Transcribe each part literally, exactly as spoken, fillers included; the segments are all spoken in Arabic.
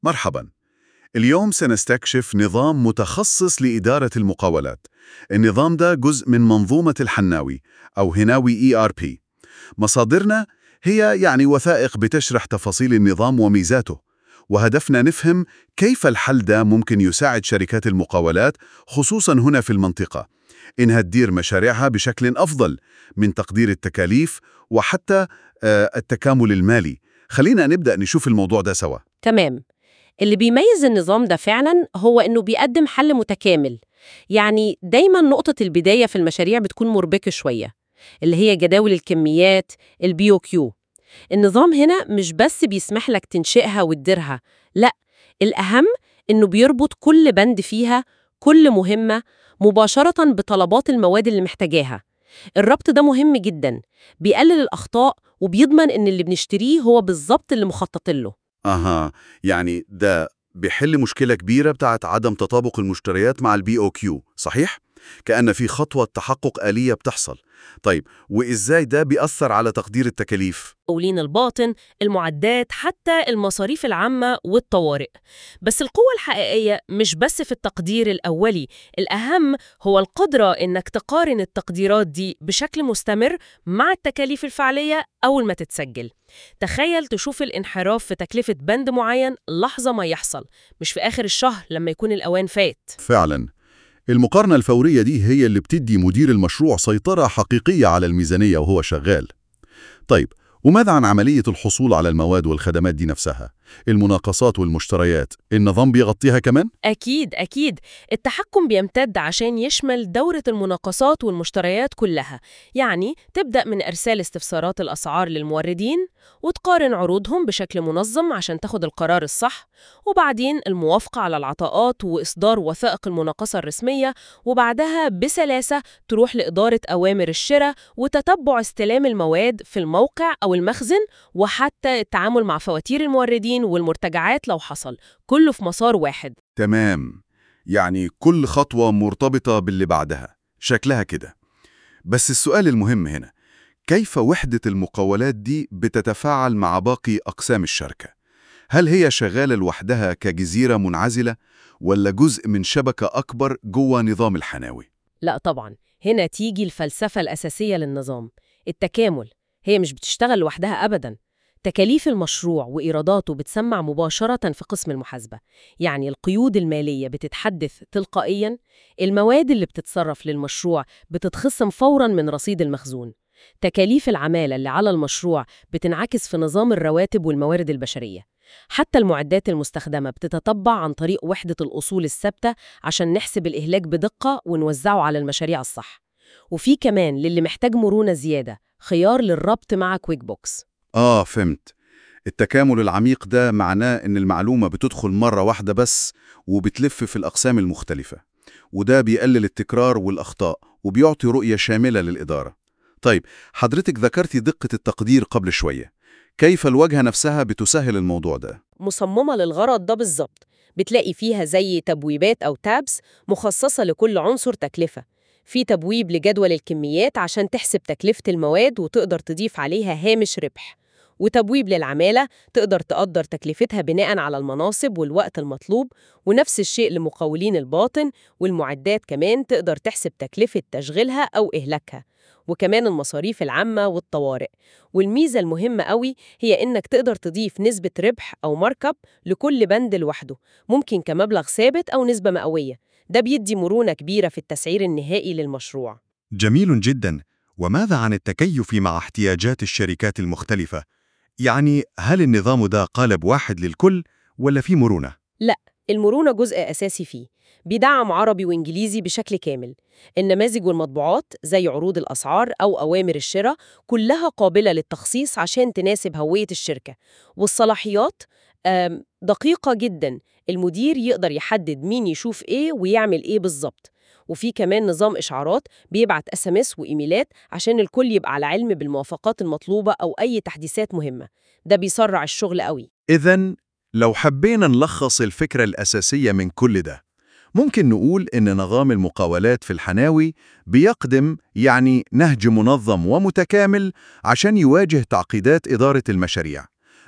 مرحباً. اليوم سنستكشف نظام متخصص لإدارة المقاولات. النظام ده جزء من منظومة الحناوي أو هناوي إي آر بي. مصادرنا هي يعني وثائق بتشرح تفاصيل النظام وميزاته، وهدفنا نفهم كيف الحل ده ممكن يساعد شركات المقاولات خصوصاً هنا في المنطقة إنها تدير مشاريعها بشكل أفضل من تقدير التكاليف وحتى آه، التكامل المالي. خلينا نبدأ نشوف الموضوع ده سوا. تمام. اللي بيميز النظام ده فعلا هو إنه بيقدم حل متكامل. يعني دايما نقطة البداية في المشاريع بتكون مربكة شوية، اللي هي جداول الكميات البي او كيو. النظام هنا مش بس بيسمح لك تنشئها وتديرها، لا، الأهم إنه بيربط كل بند فيها، كل مهمة، مباشرة بطلبات المواد اللي محتاجاها. الربط ده مهم جدا، بيقلل الأخطاء وبيضمن إن اللي بنشتريه هو بالظبط اللي مخطط له. أها، يعني ده بيحل مشكلة كبيرة بتاعت عدم تطابق المشتريات مع البي او كيو، صحيح؟ كأن في خطوة تحقق آلية بتحصل. طيب، وإزاي ده بيأثر على تقدير التكاليف؟ المقاولين الباطن، المعدات، حتى المصاريف العامة والطوارئ. بس القوة الحقيقية مش بس في التقدير الأولي، الأهم هو القدرة إنك تقارن التقديرات دي بشكل مستمر مع التكاليف الفعلية أول ما تتسجل. تخيل تشوف الانحراف في تكلفة بند معين لحظة ما يحصل، مش في آخر الشهر لما يكون الأوان فات. فعلا، المقارنة الفورية دي هي اللي بتدي مدير المشروع سيطرة حقيقية على الميزانية وهو شغال. طيب، وماذا عن عملية الحصول على المواد والخدمات دي نفسها؟ المناقصات والمشتريات، النظام بيغطيها كمان؟ أكيد أكيد. التحكم بيمتد عشان يشمل دورة المناقصات والمشتريات كلها. يعني تبدأ من إرسال استفسارات الأسعار للموردين، وتقارن عروضهم بشكل منظم عشان تاخد القرار الصح، وبعدين الموافقة على العطاءات وإصدار وثائق المناقصة الرسمية، وبعدها بسلاسة تروح لإدارة أوامر الشراء وتتبع استلام المواد في الموقع أو المخزن، وحتى التعامل مع فواتير الموردين والمرتجعات لو حصل، كله في مسار واحد. تمام، يعني كل خطوة مرتبطة باللي بعدها، شكلها كده. بس السؤال المهم هنا، كيف وحدة المقاولات دي بتتفاعل مع باقي أقسام الشركة؟ هل هي شغالة لوحدها كجزيرة منعزلة، ولا جزء من شبكة أكبر جوه نظام الحناوي؟ لا طبعا، هنا تيجي الفلسفة الأساسية للنظام، التكامل. هي مش بتشتغل لوحدها أبداً. تكاليف المشروع وإيراداته بتسمع مباشرة في قسم المحاسبة، يعني القيود المالية بتتحدث تلقائياً، المواد اللي بتتصرف للمشروع بتتخصم فوراً من رصيد المخزون، تكاليف العمالة اللي على المشروع بتنعكس في نظام الرواتب والموارد البشرية، حتى المعدات المستخدمة بتتطبع عن طريق وحدة الأصول الثابتة عشان نحسب الإهلاك بدقة ونوزعه على المشاريع الصح. وفي كمان للي محتاج مرونة زيادة خيار للربط مع كويك بوكس. آه، فهمت. التكامل العميق ده معناه إن المعلومة بتدخل مرة واحدة بس وبتلف في الأقسام المختلفة، وده بيقلل التكرار والأخطاء وبيعطي رؤية شاملة للإدارة. طيب، حضرتك ذكرتي دقة التقدير قبل شوية. كيف الواجهة نفسها بتسهل الموضوع ده؟ مصممة للغرض ده بالظبط، بتلاقي فيها زي تبويبات أو تابس مخصصة لكل عنصر تكلفة. في تبويب لجدول الكميات عشان تحسب تكلفة المواد وتقدر تضيف عليها هامش ربح، وتبويب للعمالة تقدر تقدر تكلفتها بناء على المناصب والوقت المطلوب، ونفس الشيء لمقاولين الباطن والمعدات، كمان تقدر تحسب تكلفة تشغيلها أو إهلاكها، وكمان المصاريف العامة والطوارئ. والميزة المهمة قوي هي إنك تقدر تضيف نسبة ربح أو ماركب لكل بند لوحده، ممكن كمبلغ ثابت أو نسبة مئوية. ده بيدي مرونة كبيرة في التسعير النهائي للمشروع. جميل جدا. وماذا عن التكيف مع احتياجات الشركات المختلفة؟ يعني هل النظام ده قالب واحد للكل ولا في مرونة؟ لا، المرونة جزء أساسي فيه، بيدعم عربي وإنجليزي بشكل كامل. النماذج والمطبوعات زي عروض الأسعار أو أوامر الشراء كلها قابلة للتخصيص عشان تناسب هوية الشركة. والصلاحيات آم، دقيقة جدا، المدير يقدر يحدد مين يشوف إيه ويعمل إيه بالظبط. وفي كمان نظام إشعارات بيبعت اس ام اس وإيميلات عشان الكل يبقى على علم بالموافقات المطلوبة أو أي تحديثات مهمة. ده بيسرع الشغل قوي. إذن لو حبينا نلخص الفكرة الأساسية من كل ده، ممكن نقول إن نظام المقاولات في الحناوي بيقدم يعني نهج منظم ومتكامل عشان يواجه تعقيدات إدارة المشاريع،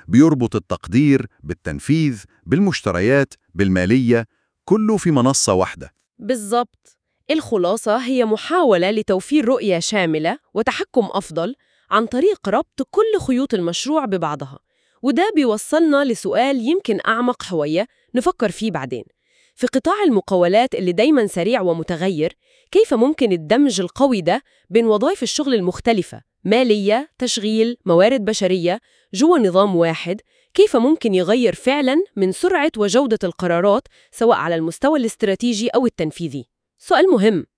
بيربط التقدير بالتنفيذ بالمشتريات بالمالية، كله في منصة واحدة. بالظبط. الخلاصة هي محاولة لتوفير رؤية شاملة وتحكم أفضل عن طريق ربط كل خيوط المشروع ببعضها، وده بيوصلنا لسؤال يمكن أعمق شوية نفكر فيه بعدين. في قطاع المقاولات اللي دايماً سريع ومتغير، كيف ممكن الدمج القوي ده بين وظائف الشغل المختلفة، مالية، تشغيل، موارد بشرية، جوا نظام واحد، كيف ممكن يغير فعلاً من سرعة وجودة القرارات سواء على المستوى الاستراتيجي أو التنفيذي؟ سؤال مهم.